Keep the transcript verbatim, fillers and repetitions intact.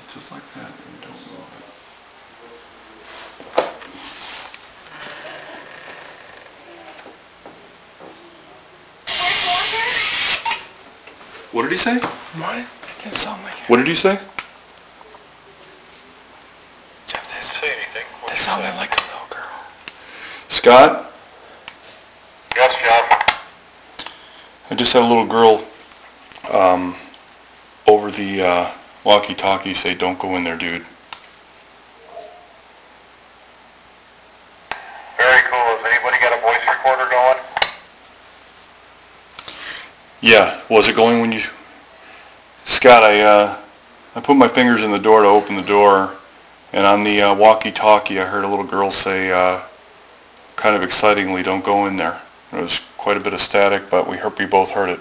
Just like that, and don't move it. What did he say? What? It didn't sound like it. What did you say? Jeff, this, Say anything. What that did you sounded say? like a little girl. Scott? Yes, Jeff. I just had a little girl um, over the uh, walkie-talkie say, "Don't go in there, dude." Very cool. Has anybody got a voice recorder going? Yeah, was it going when you... Scott, I, uh, I put my fingers in the door to open the door, and on the uh, walkie-talkie I heard a little girl say, uh, kind of excitingly, "Don't go in there." It was quite a bit of static, but we, heard, we both heard it.